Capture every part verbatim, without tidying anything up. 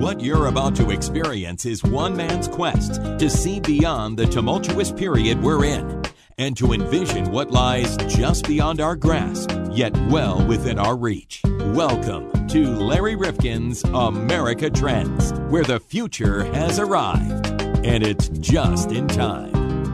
What you're about to experience is one man's quest to see beyond the tumultuous period we're in and to envision what lies just beyond our grasp, yet well within our reach. Welcome to Larry Rifkin's America Trends, where the future has arrived, and it's just in time.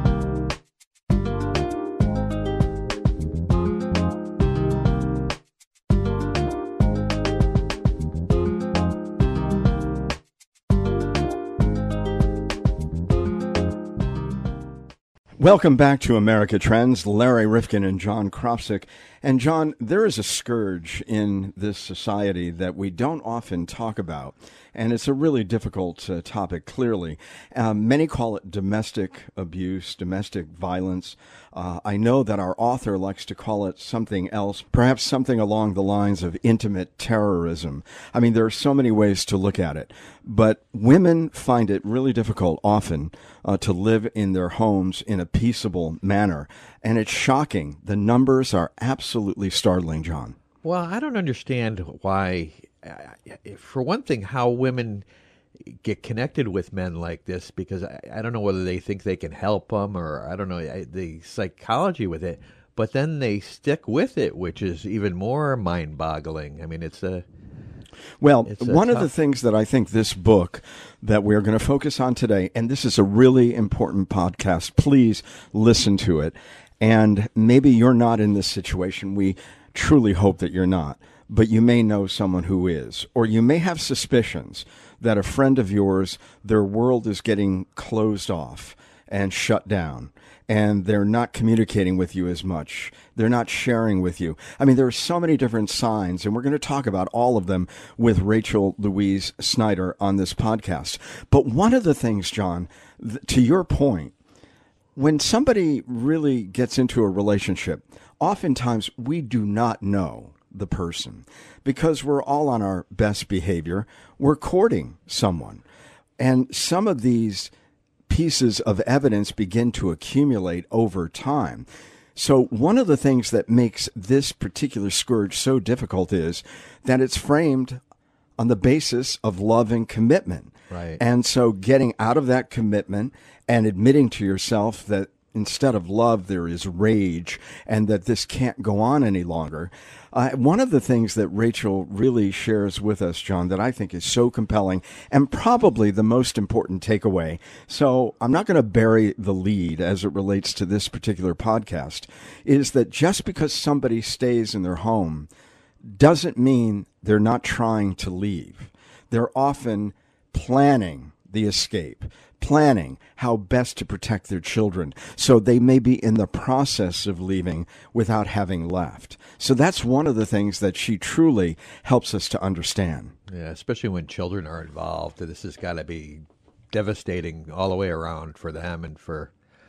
Welcome back to America Trends. Larry Rifkin and John Kropsic. And John, there is a scourge in this society that we don't often talk about, and it's a really difficult uh, topic, clearly. Um, many call it domestic abuse, domestic violence. Uh, I know that our author likes to call it something else, perhaps something along the lines of intimate terrorism. I mean, there are so many ways to look at it, but women find it really difficult often uh, to live in their homes in a peaceable manner. And it's shocking. The numbers are absolutely startling, John. Well, I don't understand why, uh, for one thing, how women get connected with men like this, because I, I don't know whether they think they can help them or I don't know I, the psychology with it, but then they stick with it, which is even more mind-boggling. I mean, it's a... Well, it's a one tough... of the things that I think this book that we're going to focus on today, and this is a really important podcast, please listen to it. And maybe you're not in this situation. We truly hope that you're not. But you may know someone who is. Or you may have suspicions that a friend of yours, their world is getting closed off and shut down. And they're not communicating with you as much. They're not sharing with you. I mean, there are so many different signs, and we're going to talk about all of them with Rachel Louise Snyder on this podcast. But one of the things, John, th- to your point, when somebody really gets into a relationship, oftentimes we do not know the person because we're all on our best behavior. We're courting someone. And some of these pieces of evidence begin to accumulate over time. So one of the things that makes this particular scourge so difficult is that it's framed on the basis of love and commitment. Right. And so getting out of that commitment and admitting to yourself that instead of love, there is rage and that this can't go on any longer. Uh, one of the things that Rachel really shares with us, John, that I think is so compelling and probably the most important takeaway. So I'm not going to bury the lead as it relates to this particular podcast, is that just because somebody stays in their home doesn't mean they're not trying to leave. They're often planning the escape, planning how best to protect their children. So they may be in the process of leaving without having left. So that's one of the things that she truly helps us to understand. Yeah, especially when children are involved. This has got to be devastating all the way around for them and for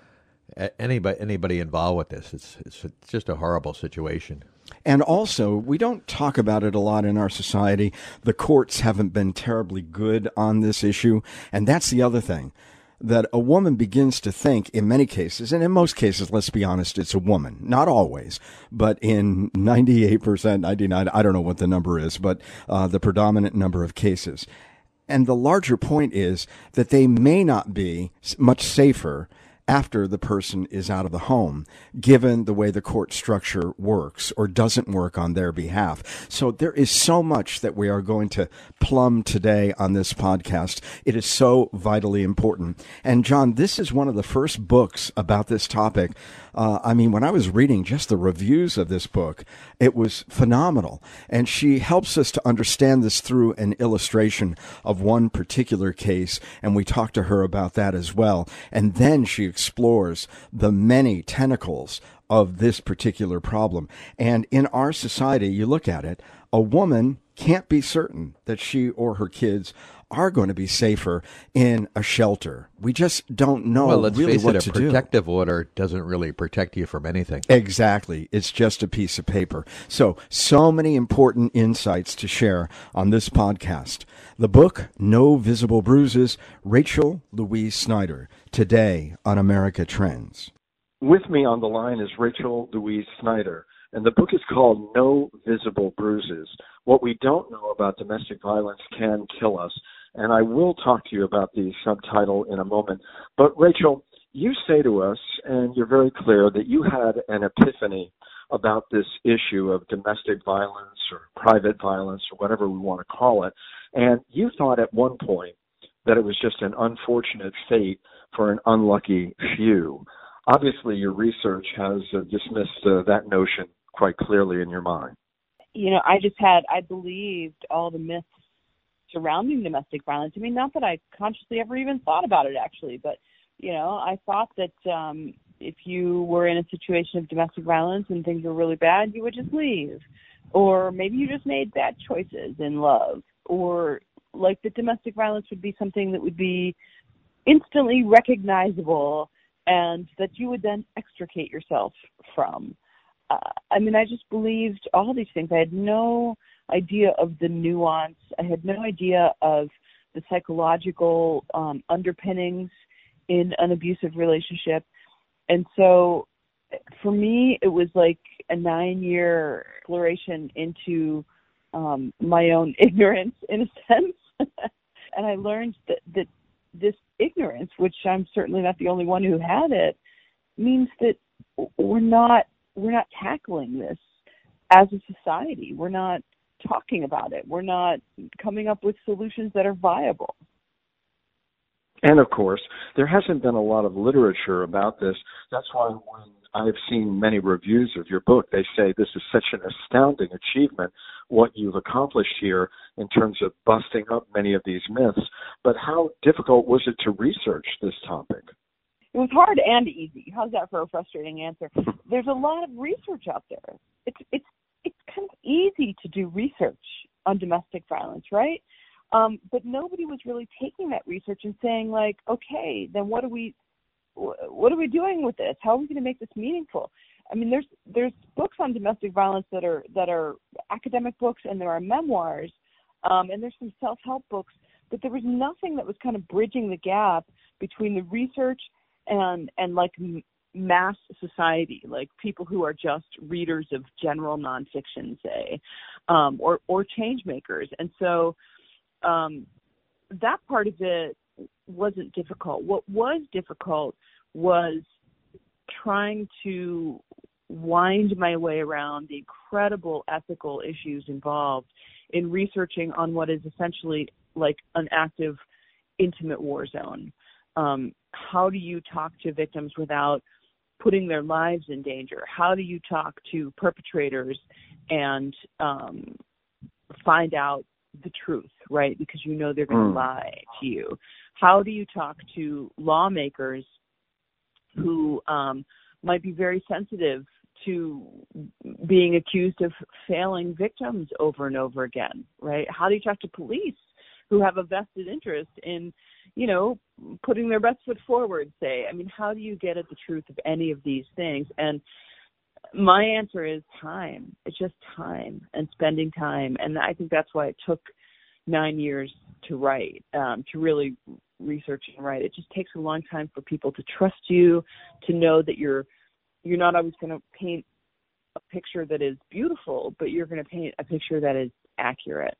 anybody anybody involved with this. It's it's, it's just a horrible situation. And also, we don't talk about it a lot in our society. The courts haven't been terribly good on this issue. And that's the other thing, that a woman begins to think in many cases, and in most cases, let's be honest, it's a woman. Not always, but in ninety-eight percent, ninety-nine, I don't know what the number is, but uh, the predominant number of cases. And the larger point is that they may not be much safer after the person is out of the home, given the way the court structure works or doesn't work on their behalf. So there is so much that we are going to plumb today on this podcast. It is so vitally important. And John, this is one of the first books about this topic. Uh, I mean, when I was reading just the reviews of this book, it was phenomenal. And she helps us to understand this through an illustration of one particular case. And we talked to her about that as well. And then she explores the many tentacles of this particular problem. And in our society, you look at it, a woman can't be certain that she or her kids are going to be safer in a shelter. We just don't know well, let's really face what it, to a do. protective order doesn't really protect you from anything. Exactly. It's just a piece of paper. So, so many important insights to share on this podcast. The book, No Visible Bruises, Rachel Louise Snyder, today on America Trends. With me on the line is Rachel Louise Snyder, and the book is called No Visible Bruises. What we don't know about domestic violence can kill us. And I will talk to you about the subtitle in a moment. But Rachel, you say to us, and you're very clear, that you had an epiphany about this issue of domestic violence or private violence or whatever we want to call it. And you thought at one point that it was just an unfortunate fate for an unlucky few. Obviously, your research has uh, dismissed uh, that notion quite clearly in your mind. You know, I just had, I believed all the myths surrounding domestic violence. I mean, not that I consciously ever even thought about it, actually, but, you know, I thought that um, if you were in a situation of domestic violence and things were really bad, you would just leave. Or maybe you just made bad choices in love. Or like that domestic violence would be something that would be instantly recognizable and that you would then extricate yourself from. Uh, I mean, I just believed all these things. I had no idea of the nuance. I had no idea of the psychological um, underpinnings in an abusive relationship. And so for me, it was like a nine-year exploration into um, my own ignorance, in a sense. And I learned that, that this ignorance, which I'm certainly not the only one who had it, means that we're not we're not tackling this as a society. We're not talking about it. We're not coming up with solutions that are viable. And, of course, there hasn't been a lot of literature about this. That's why when I've seen many reviews of your book, they say this is such an astounding achievement, what you've accomplished here in terms of busting up many of these myths. But how difficult was it to research this topic? It was hard and easy. How's that for a frustrating answer? There's a lot of research out there. It's it's it's kind of easy to do research on domestic violence, right? Um, but nobody was really taking that research and saying, like, okay, then what are we what are we doing with this? How are we going to make this meaningful? I mean, there's there's books on domestic violence that are that are academic books, and there are memoirs, um, and there's some self-help books, but there was nothing that was kind of bridging the gap between the research and and like mass society, like people who are just readers of general nonfiction, say, um, or or change makers. And so um, that part of it wasn't difficult. What was difficult was trying to wind my way around the incredible ethical issues involved in researching on what is essentially like an active, intimate war zone. Um, how do you talk to victims without putting their lives in danger? How do you talk to perpetrators and um, find out the truth, right? Because you know they're going to mm. lie to you. How do you talk to lawmakers who um, might be very sensitive to being accused of failing victims over and over again, right? How do you talk to police who have a vested interest in, you know, putting their best foot forward, say? I mean, how do you get at the truth of any of these things? And my answer is time. It's just time and spending time. And I think that's why it took nine years to write, um, to really research and write. It just takes a long time for people to trust you, to know that you're you're not always going to paint a picture that is beautiful, but you're going to paint a picture that is accurate.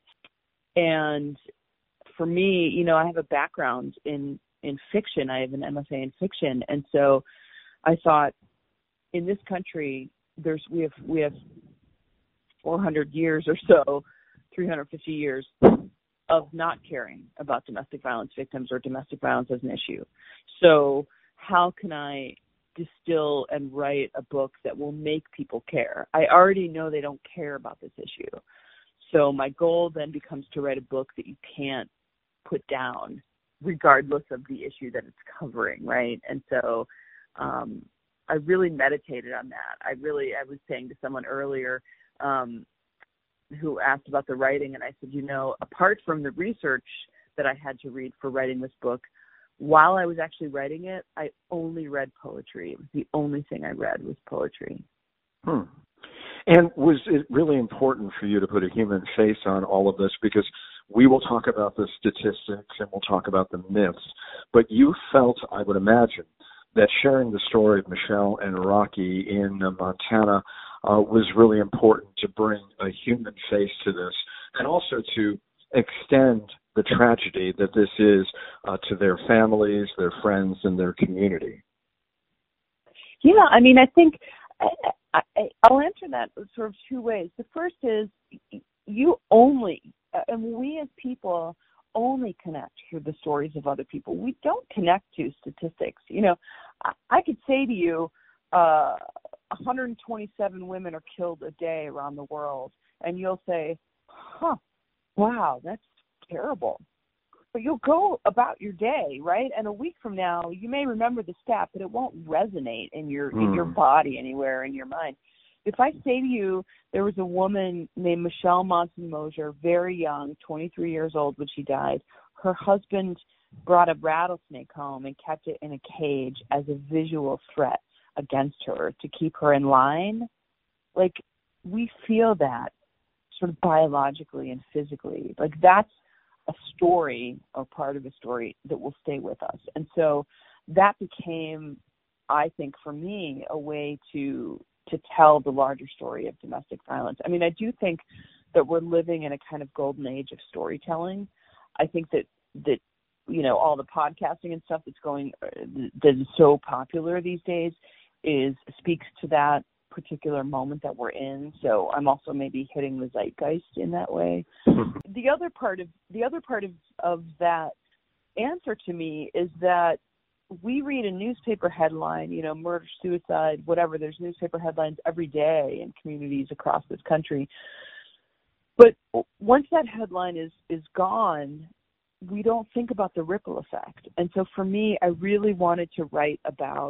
And for me, you know, I have a background in, in fiction. I have an M F A in fiction. And so I thought, in this country, there's we have we have four hundred years or so, three hundred fifty years of not caring about domestic violence victims or domestic violence as an issue. So how can I distill and write a book that will make people care? I already know they don't care about this issue. So my goal then becomes to write a book that you can't put down regardless of the issue that it's covering, right? And so um, I really meditated on that. I really, I was saying to someone earlier um, who asked about the writing, and I said, you know, apart from the research that I had to read for writing this book, while I was actually writing it, I only read poetry. It was the only thing I read was poetry. Hmm. And was it really important for you to put a human face on all of this? Because we will talk about the statistics and we'll talk about the myths, but you felt, I would imagine, that sharing the story of Michelle and Rocky in uh, Montana uh, was really important to bring a human face to this, and also to extend the tragedy that this is uh, to their families, their friends, and their community? Yeah, I mean, I think I, I, I'll answer that sort of two ways. The first is you only, and we as people only connect through the stories of other people. We don't connect to statistics. You know, I, I could say to you, uh, one hundred twenty-seven women are killed a day around the world, and you'll say, huh, wow, that's terrible. But you'll go about your day, right? And a week from now, you may remember the stat, but it won't resonate in your mm. in your body anywhere in your mind. If I say to you, there was a woman named Michelle Monson-Mosier, very young, twenty-three years old when she died. Her husband brought a rattlesnake home and kept it in a cage as a visual threat against her to keep her in line. Like, we feel that sort of biologically and physically. Like, that's a story or part of a story that will stay with us. And so that became, I think, for me, a way to to tell the larger story of domestic violence. I mean, I do think that we're living in a kind of golden age of storytelling. I think that, that you know, all the podcasting and stuff that's going, that is so popular these days is speaks to that particular moment that we're in. So I'm also maybe hitting the zeitgeist in that way. The other part of the other part of, of that answer to me is that we read a newspaper headline, you know, murder, suicide, whatever. There's newspaper headlines every day in communities across this country. But once that headline is, is gone, we don't think about the ripple effect. And so for me, I really wanted to write about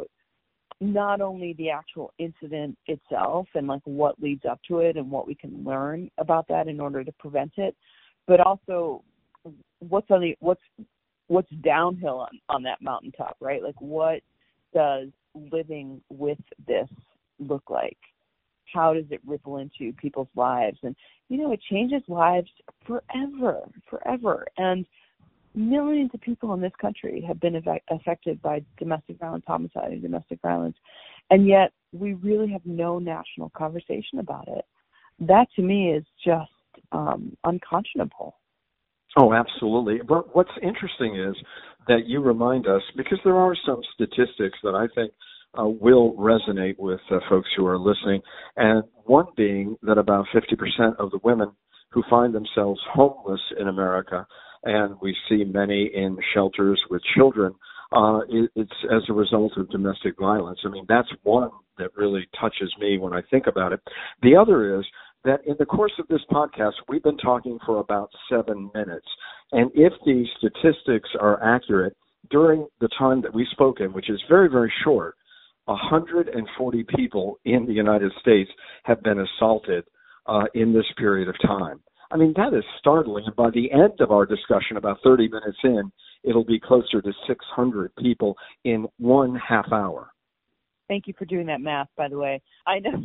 not only the actual incident itself and like what leads up to it and what we can learn about that in order to prevent it, but also what's on the what's what's downhill on, on that mountaintop, right? Like, what does living with this look like? How does it ripple into people's lives? And, you know, it changes lives forever, forever. And millions of people in this country have been eff- affected by domestic violence, homicide, and domestic violence. And yet we really have no national conversation about it. That, to me, is just um, unconscionable. Oh, absolutely. But what's interesting is that you remind us, because there are some statistics that I think uh, will resonate with uh, folks who are listening, and one being that about fifty percent of the women who find themselves homeless in America, and we see many in shelters with children, uh, it, it's as a result of domestic violence. I mean, that's one that really touches me when I think about it. The other is that in the course of this podcast, we've been talking for about seven minutes. And if the statistics are accurate, during the time that we've spoken, which is very, very short, one hundred forty people in the United States have been assaulted uh, in this period of time. I mean, that is startling. And by the end of our discussion, about thirty minutes in, it'll be closer to six hundred people in one half hour. Thank you for doing that math, by the way. I know.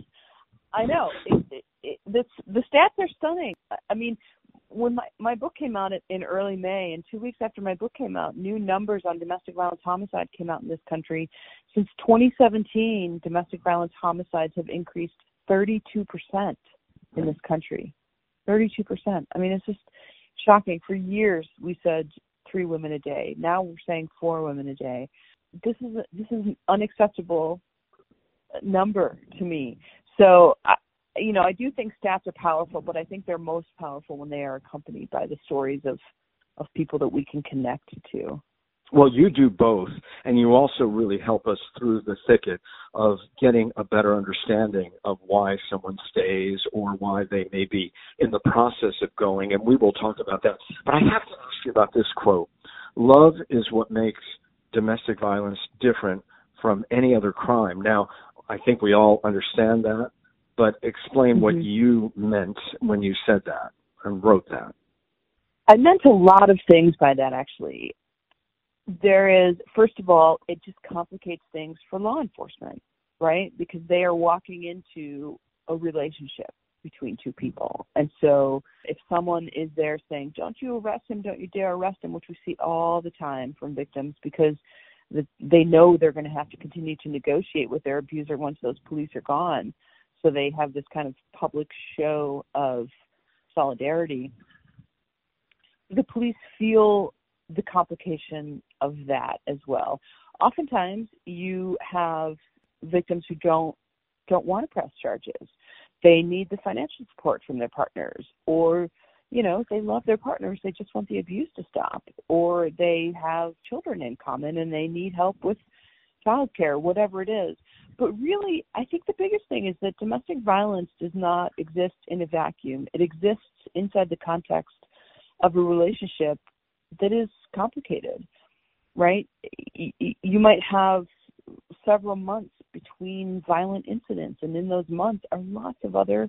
I know. It, it, it, the, the stats are stunning. I mean, when my, my book came out in early May, and two weeks after my book came out, new numbers on domestic violence homicide came out in this country. Since twenty seventeen, domestic violence homicides have increased thirty-two percent in this country. thirty-two percent. I mean, it's just shocking. For years, we said three women a day. Now we're saying four women a day. This is a, this is an unacceptable number to me. So, I, you know, I do think stats are powerful, but I think they're most powerful when they are accompanied by the stories of, of people that we can connect to. Well, you do both, and you also really help us through the thicket of getting a better understanding of why someone stays or why they may be in the process of going, and we will talk about that. But I have to ask you about this quote. Love is what makes domestic violence different from any other crime. Now, I think we all understand that, but explain mm-hmm. what you meant when you said that and wrote that. I meant a lot of things by that, actually. There is, first of all, it just complicates things for law enforcement, right? Because they are walking into a relationship between two people. And so if someone is there saying, don't you arrest him, don't you dare arrest him, which we see all the time from victims because the, they know they're going to have to continue to negotiate with their abuser once those police are gone. So they have this kind of public show of solidarity. the police feel the complication of that as well. Oftentimes, you have victims who don't don't want to press charges. They need the financial support from their partners, or, you know, they love their partners. They just want the abuse to stop, or they have children in common and they need help with childcare, whatever it is. But really, I think the biggest thing is that domestic violence does not exist in a vacuum. It exists inside the context of a relationship that is complicated, right? You might have several months between violent incidents, and in those months are lots of other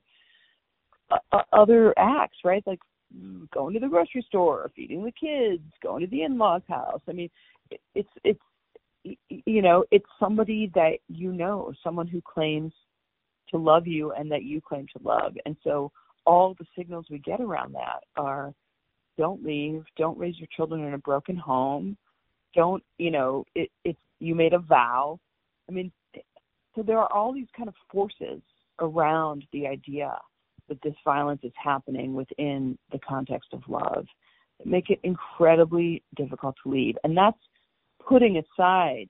uh, other acts, right? Like going to the grocery store, feeding the kids, going to the in-laws' house. I mean, it, it's it's you know, it's somebody that you know, someone who claims to love you and that you claim to love. And so all the signals we get around that are, don't leave, don't raise your children in a broken home, don't, you know, it, it's, you made a vow. I mean, so there are all these kind of forces around the idea that this violence is happening within the context of love that make it incredibly difficult to leave. And that's putting aside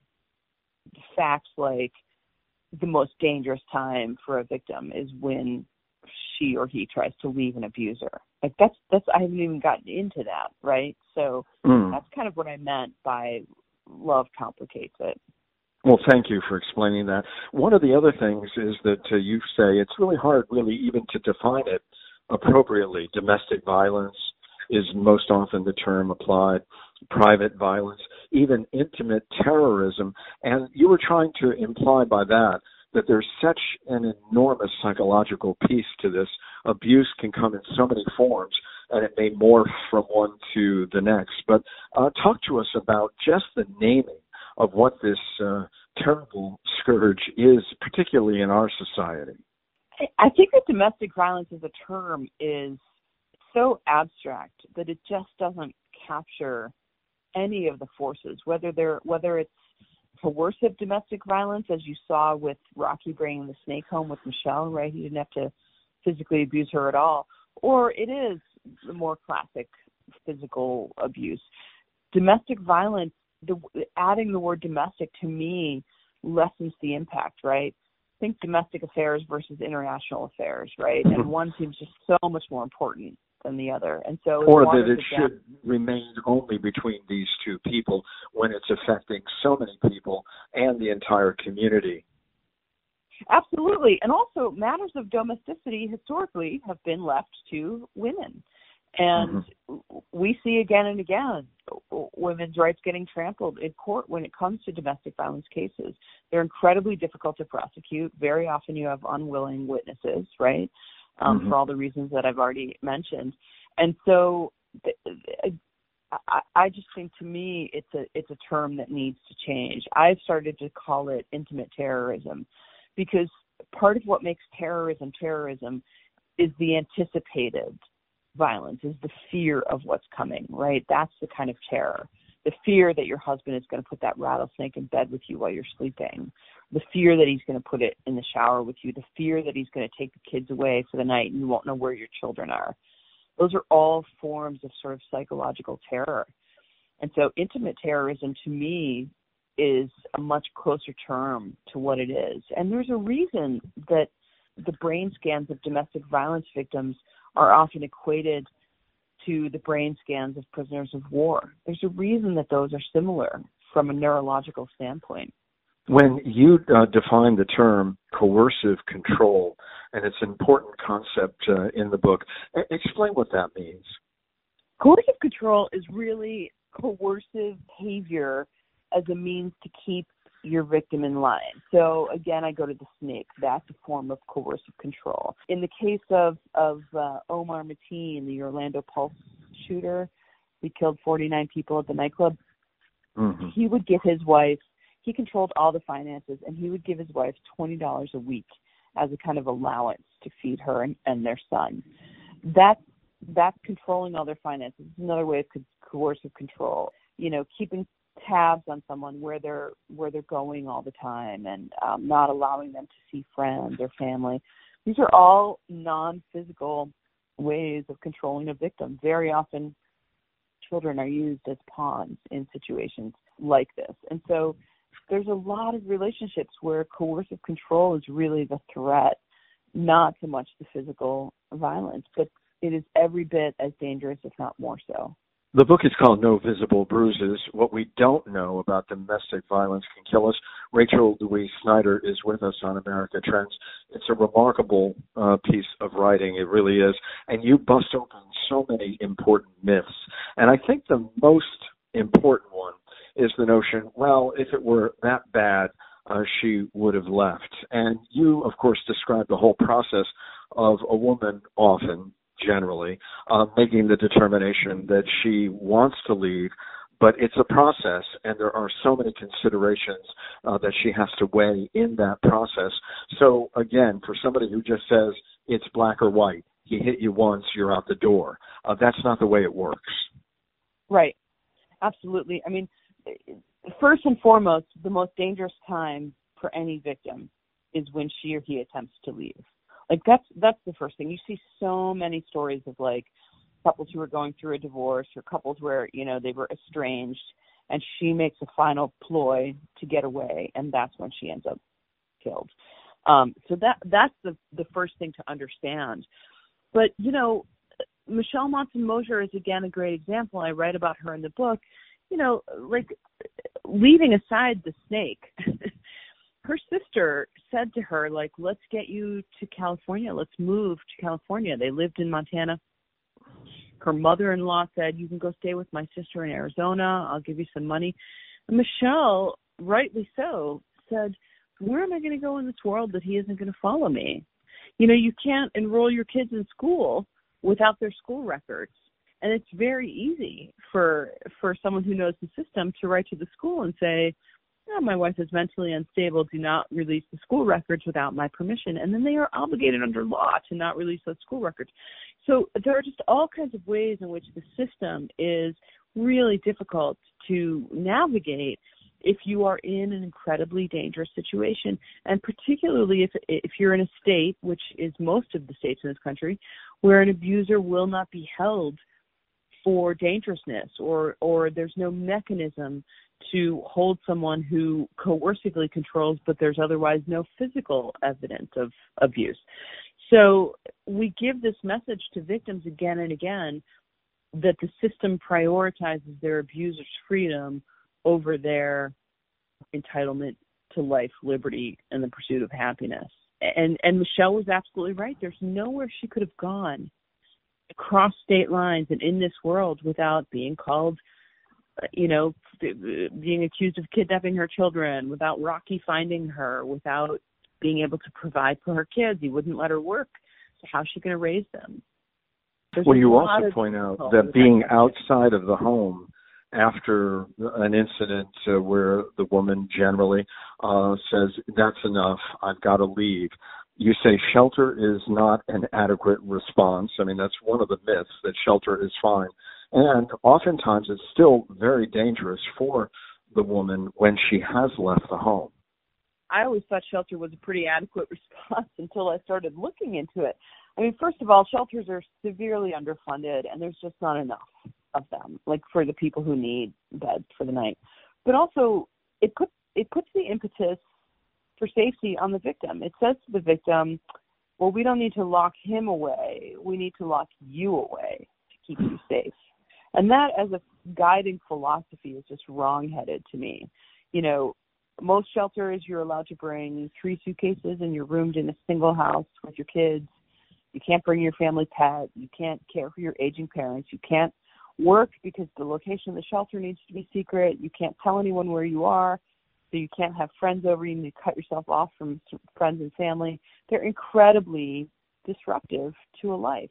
facts like the most dangerous time for a victim is when she or he tries to leave an abuser. Like that's, that's, I haven't even gotten into that, right? So mm. that's kind of what I meant by love complicates it. Well, thank you for explaining that. One of the other things is that uh, you say it's really hard really even to define it appropriately. Domestic violence is most often the term applied, private violence, even intimate terrorism. And you were trying to imply by that that there's such an enormous psychological piece to this. Abuse can come in so many forms, and it may morph from one to the next. But uh, talk to us about just the naming of what this uh, terrible scourge is, particularly in our society. I think that domestic violence as a term is so abstract that it just doesn't capture any of the forces, whether they're whether it's coercive domestic violence, as you saw with Rocky bringing the snake home with Michelle, right? He didn't have to physically abuse her at all. Or it is the more classic physical abuse. Domestic violence, the, adding the word domestic to me lessens the impact, right? Think domestic affairs versus international affairs, right? And one seems just so much more important than the other. And so, or that it should remain only between these two people when it's affecting so many people and the entire community. Absolutely. And also matters of domesticity historically have been left to women. And mm-hmm. we see again and again women's rights getting trampled in court when it comes to domestic violence cases. They're incredibly difficult to prosecute. Very often you have unwilling witnesses, right? Um, mm-hmm. for all the reasons that I've already mentioned. And so I, I just think, to me, it's a it's a term that needs to change. I've started to call it intimate terrorism, because part of what makes terrorism terrorism is the anticipated violence, is the fear of what's coming, right? That's the kind of terror. The fear that your husband is going to put that rattlesnake in bed with you while you're sleeping. The fear that he's going to put it in the shower with you. The fear that he's going to take the kids away for the night and you won't know where your children are. Those are all forms of sort of psychological terror. And so intimate terrorism, to me, is a much closer term to what it is. And there's a reason that the brain scans of domestic violence victims are often equated to the brain scans of prisoners of war. There's a reason that those are similar from a neurological standpoint. When you uh, define the term coercive control, and it's an important concept uh, in the book, a- explain what that means. Coercive control is really coercive behavior as a means to keep your victim in line. So again, I go to the snake. That's a form of coercive control. In the case of, of uh, Omar Mateen, the Orlando Pulse shooter, he killed forty-nine people at the nightclub. Mm-hmm. He would give his wife, he controlled all the finances, and he would give his wife twenty dollars a week as a kind of allowance to feed her and, and their son. That's, that's controlling all their finances. It's another way of co- coercive control. You know, keeping tabs on someone where they're where they're going all the time, and um, not allowing them to see friends or family. These are all non-physical ways of controlling a victim. Very often children are used as pawns in situations like this. And so there's a lot of relationships where coercive control is really the threat, not so much the physical violence, but it is every bit as dangerous, if not more so. The book is called No Visible Bruises. What we don't know about domestic violence can kill us. Rachel Louise Snyder is with us on America Trends. It's a remarkable uh, piece of writing. It really is. And you bust open so many important myths. And I think the most important one is the notion, well, if it were that bad, uh, she would have left. And you, of course, describe the whole process of a woman often, generally, uh, making the determination that she wants to leave, but it's a process, and there are so many considerations uh, that she has to weigh in that process. So, again, for somebody who just says it's black or white, he hit you once, you're out the door, uh, that's not the way it works. Right. Absolutely. I mean, first and foremost, the most dangerous time for any victim is when she or he attempts to leave. Like, that's that's the first thing. You see so many stories of, like, couples who are going through a divorce or couples where, you know, they were estranged, and she makes a final ploy to get away, and that's when she ends up killed. Um, so that that's the, the first thing to understand. But, you know, Michelle Monson-Mosier is, again, a great example. I write about her in the book. You know, like, leaving aside the snake, her sister said to her, like, let's get you to California. Let's move to California. They lived in Montana. Her mother-in-law said, you can go stay with my sister in Arizona. I'll give you some money. And Michelle, rightly so, said, where am I going to go in this world that he isn't going to follow me? You know, you can't enroll your kids in school without their school records. And it's very easy for for someone who knows the system to write to the school and say, oh, my wife is mentally unstable, do not release the school records without my permission. And then they are obligated under law to not release those school records. So there are just all kinds of ways in which the system is really difficult to navigate if you are in an incredibly dangerous situation. And particularly if if you're in a state, which is most of the states in this country, where an abuser will not be held for dangerousness, or or there's no mechanism to hold someone who coercively controls, but there's otherwise no physical evidence of abuse. So we give this message to victims again and again that the system prioritizes their abuser's freedom over their entitlement to life, liberty, and the pursuit of happiness. And and Michelle was absolutely right. There's nowhere she could have gone across state lines and in this world without being called, you know, being accused of kidnapping her children, without Rocky finding her, without being able to provide for her kids. He wouldn't let her work. So how's she going to raise them? There's well, you also point out that being outside of the home after an incident uh, where the woman generally uh, says, that's enough, I've got to leave. You say shelter is not an adequate response. I mean, that's one of the myths, that shelter is fine. And oftentimes it's still very dangerous for the woman when she has left the home. I always thought shelter was a pretty adequate response until I started looking into it. I mean, first of all, shelters are severely underfunded, and there's just not enough of them, like for the people who need beds for the night. But also, it puts it puts the impetus for safety on the victim. It says to the victim, well, we don't need to lock him away. We need to lock you away to keep you safe. And that as a guiding philosophy is just wrong-headed to me. You know, most shelters you're allowed to bring three suitcases and you're roomed in a single house with your kids. You can't bring your family pet. You can't care for your aging parents. You can't work because the location of the shelter needs to be secret. You can't tell anyone where you are. So you can't have friends over. You need to cut yourself off from friends and family. They're incredibly disruptive to a life.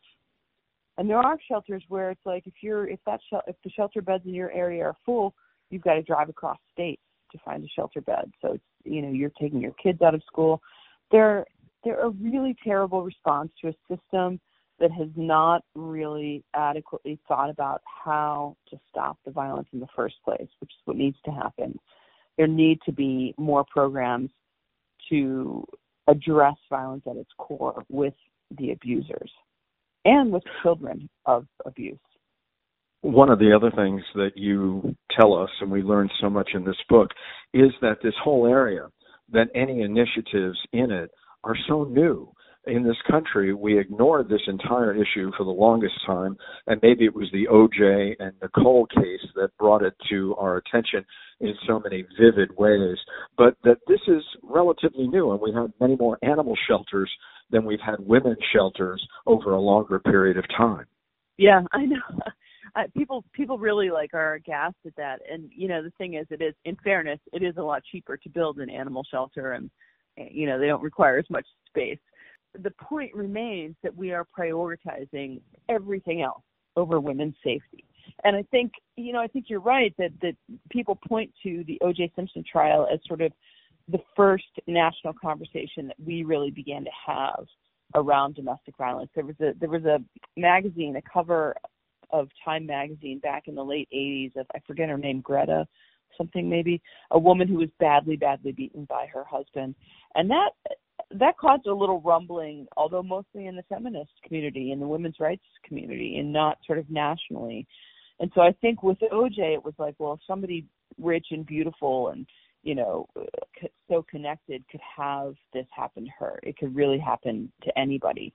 And there are shelters where it's like if you're if that shel- if the shelter beds in your area are full, you've got to drive across state to find a shelter bed. So it's, you know, you're taking your kids out of school. They're they're a really terrible response to a system that has not really adequately thought about how to stop the violence in the first place, which is what needs to happen. There need to be more programs to address violence at its core with the abusers and with children of abuse. One of the other things that you tell us, and we learned so much in this book, is that this whole area, that any initiatives in it are so new. In this country, we ignored this entire issue for the longest time, and maybe it was the O J and Nicole case that brought it to our attention in so many vivid ways, but that this is relatively new, and we have many more animal shelters than we've had women's shelters over a longer period of time. Yeah, I know. Uh, people people really like are aghast at that, and you know the thing is, it is, in fairness, it is a lot cheaper to build an animal shelter, and you know they don't require as much space. The point remains that we are prioritizing everything else over women's safety. And I think, you know, I think you're right that, that people point to the O J Simpson trial as sort of the first national conversation that we really began to have around domestic violence. There was a there was a magazine, a cover of Time magazine back in the late eighties of, I forget her name, Greta something maybe, a woman who was badly, badly beaten by her husband. And that that caused a little rumbling, although mostly in the feminist community, in the women's rights community, and not sort of nationally. And so I think with O J, it was like, well, if somebody rich and beautiful and, you know, so connected could have this happen to her, it could really happen to anybody.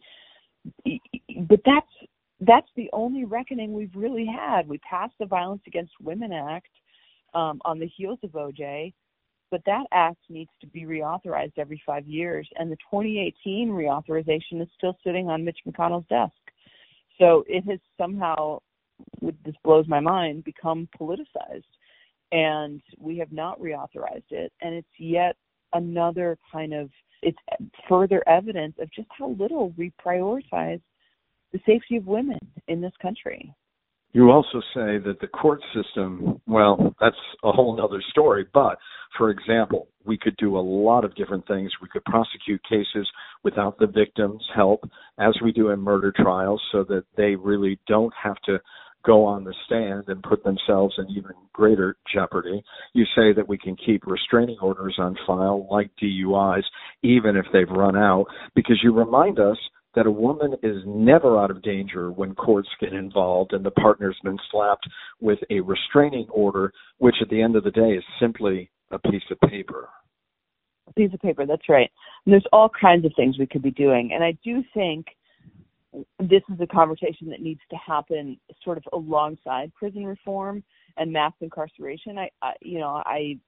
But that's that's the only reckoning we've really had. We passed the Violence Against Women Act um, on the heels of O J, but that act needs to be reauthorized every five years, and the twenty eighteen reauthorization is still sitting on Mitch McConnell's desk. So it has somehow, this blows my mind, become politicized, and we have not reauthorized it, and it's yet another kind of, it's further evidence of just how little we prioritize the safety of women in this country. You also say that the court system, well, that's a whole other story, but, for example, we could do a lot of different things. We could prosecute cases without the victim's help, as we do in murder trials, so that they really don't have to go on the stand and put themselves in even greater jeopardy. You say that we can keep restraining orders on file, like D U Is, even if they've run out, because you remind us that a woman is never out of danger when courts get involved and the partner's been slapped with a restraining order, which at the end of the day is simply a piece of paper. A piece of paper, that's right. And there's all kinds of things we could be doing. And I do think this is a conversation that needs to happen sort of alongside prison reform and mass incarceration. I, I you know, I,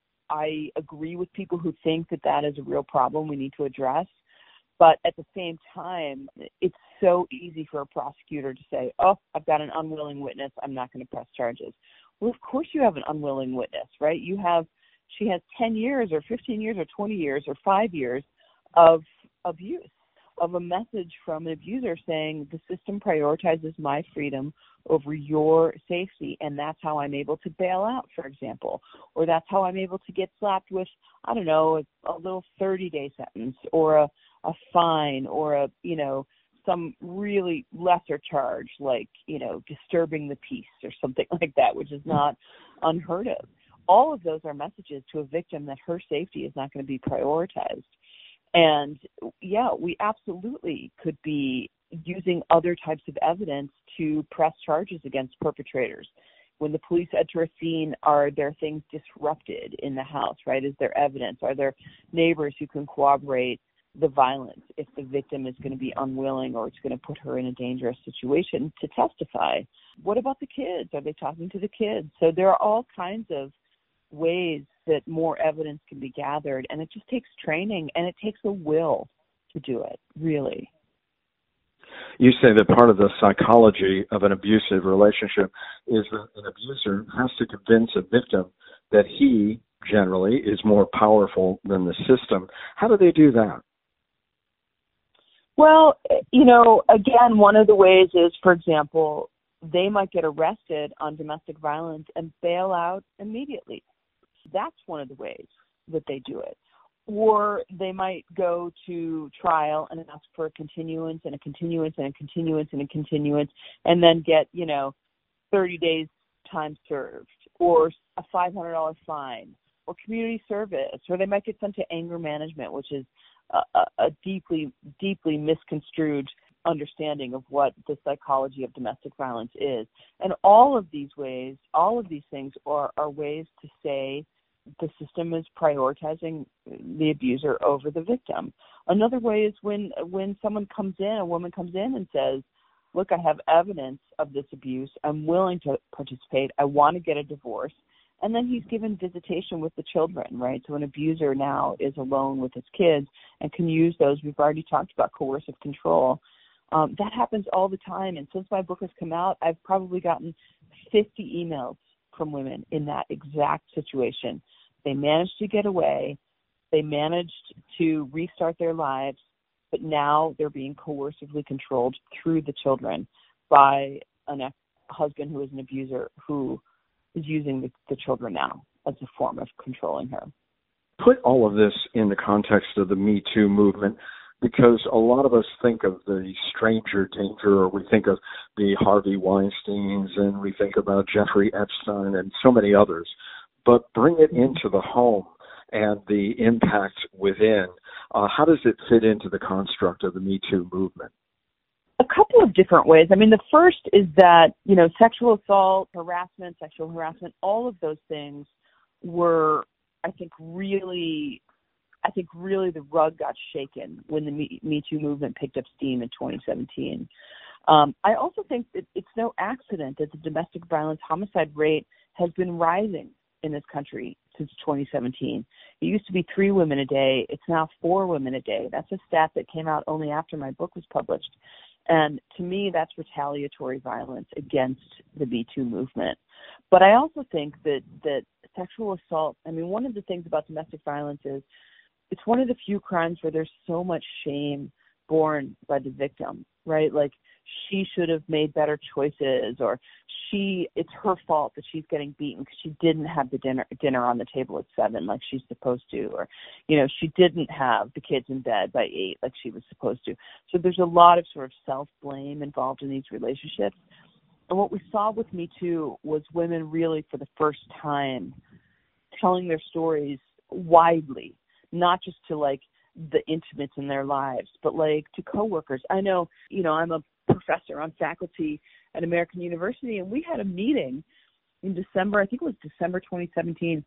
I agree with people who think that that is a real problem we need to address. But at the same time, it's so easy for a prosecutor to say, oh, I've got an unwilling witness, I'm not going to press charges. Well, of course you have an unwilling witness, right? You have, she has ten years or fifteen years or twenty years or five years of abuse, of a message from an abuser saying the system prioritizes my freedom over your safety, and that's how I'm able to bail out, for example, or that's how I'm able to get slapped with, I don't know, a, a little thirty-day sentence or a, a fine or a, you know, some really lesser charge like, you know, disturbing the peace or something like that, which is not unheard of. All of those are messages to a victim that her safety is not going to be prioritized. And yeah, we absolutely could be using other types of evidence to press charges against perpetrators. When the police enter a scene, are there things disrupted in the house, right? Is there evidence? Are there neighbors who can corroborate the violence if the victim is going to be unwilling or it's going to put her in a dangerous situation to testify? What about the kids? Are they talking to the kids? So there are all kinds of ways that more evidence can be gathered, and it just takes training and it takes a will to do it, really. You say that part of the psychology of an abusive relationship is that an abuser has to convince a victim that he generally is more powerful than the system. How do they do that? Well, you know, again, one of the ways is, for example, they might get arrested on domestic violence and bail out immediately. That's one of the ways that they do it. Or they might go to trial and ask for a continuance and a continuance and a continuance and a continuance and then get, you know, thirty days time served or a five hundred dollars fine or community service, or they might get sent to anger management, which is a, a deeply, deeply misconstrued understanding of what the psychology of domestic violence is. And all of these ways, all of these things are, are ways to say the system is prioritizing the abuser over the victim. Another way is when when someone comes in, a woman comes in and says, look, I have evidence of this abuse. I'm willing to participate. I want to get a divorce. And then he's given visitation with the children, right? So an abuser now is alone with his kids and can use those. We've already talked about coercive control. Um, that happens all the time. And since my book has come out, I've probably gotten fifty emails from women in that exact situation. They managed to get away. They managed to restart their lives, but now they're being coercively controlled through the children by an ex- husband who is an abuser who is using the, the children now as a form of controlling her. Put all of this in the context of the Me Too movement, because a lot of us think of the stranger danger, or we think of the Harvey Weinsteins, and we think about Jeffrey Epstein and so many others. But bring it into the home and the impact within. Uh, how does it fit into the construct of the Me Too movement? A couple of different ways. I mean, the first is that, you know, sexual assault, harassment, sexual harassment, all of those things were, I think, really, I think really the rug got shaken when the Me, Me Too movement picked up steam in twenty seventeen. Um, I also think that it's no accident that the domestic violence homicide rate has been rising in this country since twenty seventeen. It used to be three women a day. It's now four women a day. That's a stat that came out only after my book was published. And to me, that's retaliatory violence against the Me Too movement. But I also think that, that sexual assault, I mean, one of the things about domestic violence is it's one of the few crimes where there's so much shame borne by the victim, right? Like, she should have made better choices, or she, it's her fault that she's getting beaten because she didn't have the dinner dinner on the table at seven like she's supposed to, or, you know, she didn't have the kids in bed by eight like she was supposed to. So there's a lot of sort of self-blame involved in these relationships. And what we saw with Me Too was women really, for the first time, telling their stories widely, not just to, like, the intimates in their lives, but, like, to coworkers. I know, you know, I'm a professor on faculty at American University, and we had a meeting in December, I think it was December twenty seventeen,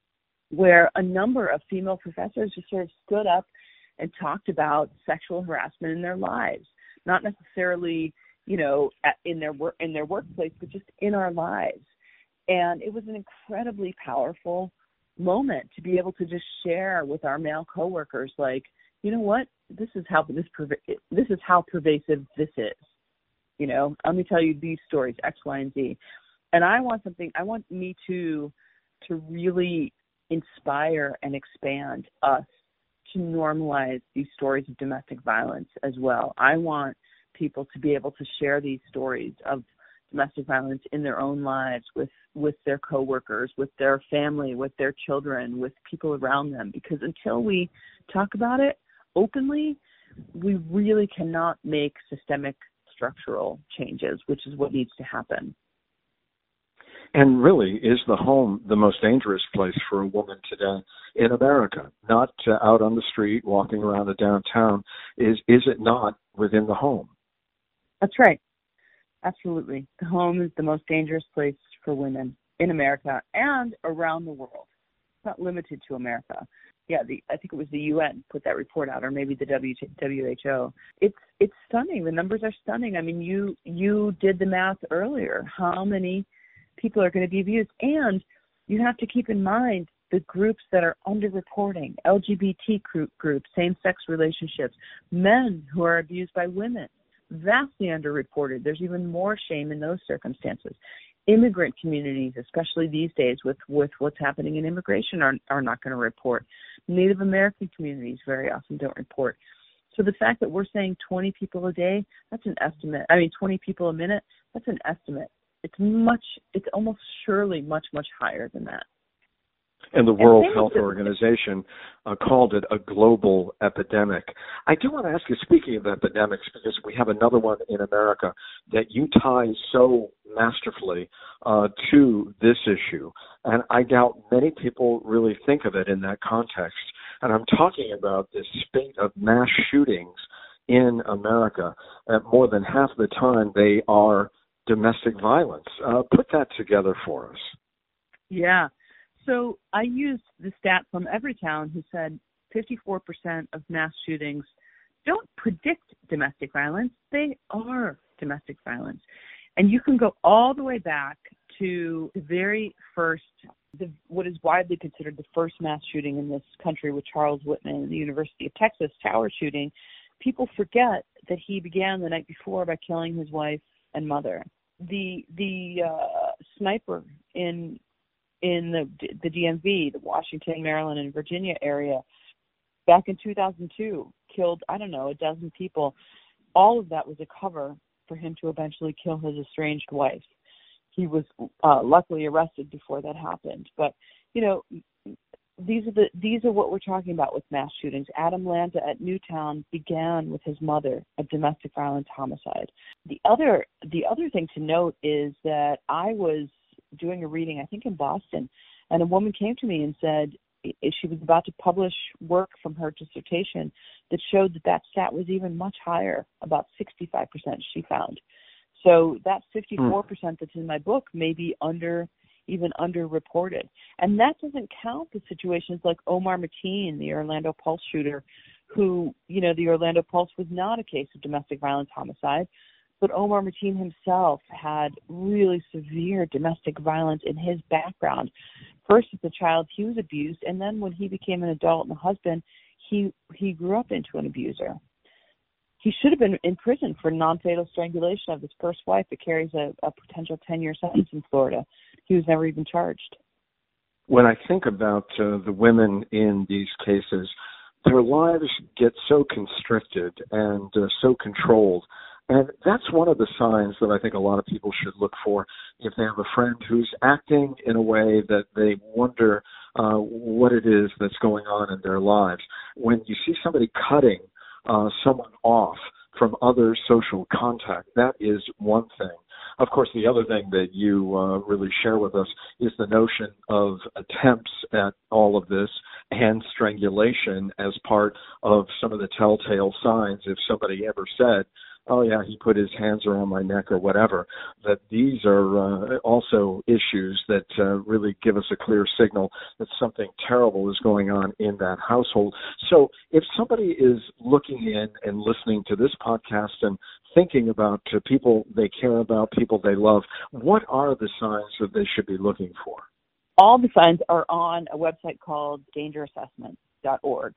where a number of female professors just sort of stood up and talked about sexual harassment in their lives, not necessarily, you know, at, in their work in their workplace, but just in our lives. And it was an incredibly powerful moment to be able to just share with our male coworkers, like, you know what, this is how this this is how pervasive this is. You know, let me tell you these stories, X, Y, and Z. And I want something. I want Me Too to really inspire and expand us to normalize these stories of domestic violence as well. I want people to be able to share these stories of domestic violence in their own lives with, with their coworkers, with their family, with their children, with people around them. Because until we talk about it openly, we really cannot make systemic structural changes, which is what needs to happen. And really, is the home the most dangerous place for a woman today in America? Not uh, out on the street, walking around the downtown. Is is it not within the home? That's right. Absolutely. The home is the most dangerous place for women in America and around the world. It's not limited to America. Yeah, the, I think it was the U N put that report out, or maybe the W H O. It's it's stunning. The numbers are stunning. I mean, you you did the math earlier. How many people are going to be abused? And you have to keep in mind the groups that are underreporting: L G B T groups, same-sex relationships, men who are abused by women, vastly underreported. There's even more shame in those circumstances. Immigrant communities, especially these days with, with what's happening in immigration, are, are not going to report. Native American communities very often don't report. So the fact that we're saying twenty people a day, that's an estimate. I mean, twenty people a minute, that's an estimate. It's much, it's almost surely much, much higher than that. And the World Health Organization uh, called it a global epidemic. I do want to ask you, speaking of epidemics, because we have another one in America that you tie so masterfully uh, to this issue, and I doubt many people really think of it in that context. And I'm talking about this spate of mass shootings in America, uh, more than half the time they are domestic violence. Uh, put that together for us. Yeah. So I used the stat from Everytown, who said fifty-four percent of mass shootings don't predict domestic violence. They are domestic violence. And you can go all the way back to the very first, the, what is widely considered the first mass shooting in this country with Charles Whitman in the University of Texas tower shooting. People forget that he began the night before by killing his wife and mother. The the uh, sniper in in the the D M V, the Washington, Maryland, and Virginia area, back in two thousand two, killed, I don't know, a dozen people. All of that was a cover for him to eventually kill his estranged wife. He was uh, luckily arrested before that happened. But, you know, these are the these are what we're talking about with mass shootings. Adam Landa at Newtown began with his mother, a domestic violence homicide. The other the other thing to note is that I was doing a reading, I think in Boston, and a woman came to me and said she was about to publish work from her dissertation that showed that that stat was even much higher, about sixty-five percent she found. So that fifty-four percent that's in my book may be under, even underreported. And that doesn't count the situations like Omar Mateen, the Orlando Pulse shooter, who, you know, the Orlando Pulse was not a case of domestic violence homicide, but Omar Mateen himself had really severe domestic violence in his background. First, as a child, he was abused, and then when he became an adult and a husband, he he grew up into an abuser. He should have been in prison for non-fatal strangulation of his first wife. It carries a, a potential ten-year sentence in Florida. He was never even charged. When I think about uh, the women in these cases, their lives get so constricted and uh, so controlled. And that's one of the signs that I think a lot of people should look for if they have a friend who's acting in a way that they wonder uh, what it is that's going on in their lives. When you see somebody cutting uh, someone off from other social contact, that is one thing. Of course, the other thing that you uh, really share with us is the notion of attempts at all of this and strangulation as part of some of the telltale signs. If somebody ever said, oh, yeah, he put his hands around my neck or whatever, that these are uh, also issues that uh, really give us a clear signal that something terrible is going on in that household. So if somebody is looking in and listening to this podcast and thinking about uh, people they care about, people they love, what are the signs that they should be looking for? All the signs are on a website called danger assessment dot org.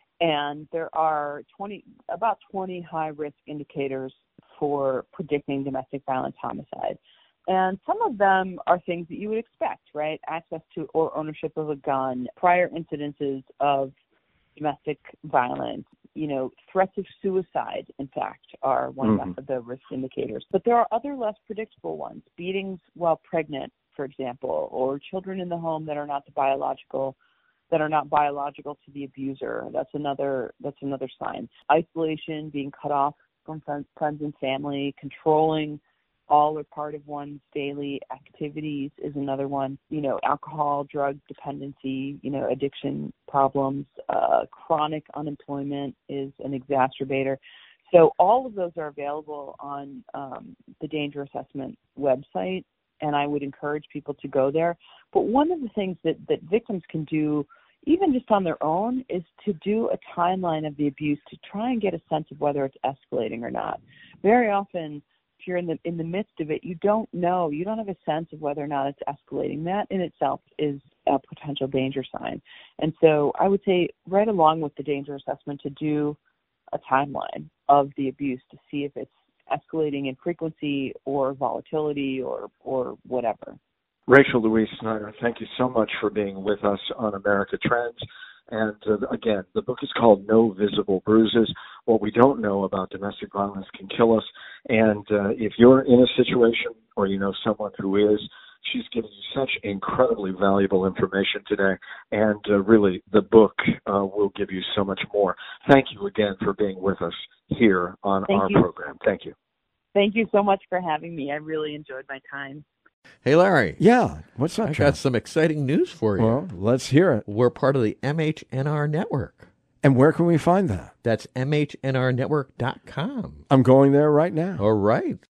And there are twenty, about twenty high-risk indicators for predicting domestic violence homicide. And some of them are things that you would expect, right? Access to or ownership of a gun, prior incidences of domestic violence, you know, threats of suicide, in fact, are one mm-hmm. of the risk indicators. But there are other less predictable ones, beatings while pregnant, for example, or children in the home that are not the biological that are not biological to the abuser. That's another that's another sign. Isolation, being cut off from friends, friends and family, controlling all or part of one's daily activities is another one. You know, alcohol, drug dependency, you know, addiction problems, uh, chronic unemployment is an exacerbator. So all of those are available on um, the Danger Assessment website, and I would encourage people to go there. But one of the things that, that victims can do, even just on their own, is to do a timeline of the abuse to try and get a sense of whether it's escalating or not. Very often, if you're in the in the midst of it, you don't know, you don't have a sense of whether or not it's escalating. That in itself is a potential danger sign. And so I would say right along with the danger assessment to do a timeline of the abuse to see if it's escalating in frequency or volatility or or whatever. Rachel Louise Snyder, thank you so much for being with us on America Trends. And uh, again, the book is called No Visible Bruises. What we don't know about domestic violence can kill us. And uh, if you're in a situation or you know someone who is, she's given you such incredibly valuable information today. And uh, really, the book uh, will give you so much more. Thank you again for being with us here on Thank our you. program. Thank you. Thank you so much for having me. I really enjoyed my time. Hey, Larry. Yeah, what's up, I John? got some exciting news for you. Well, let's hear it. We're part of the M H N R network. And where can we find that? That's M H N R network dot com. I'm going there right now. All right.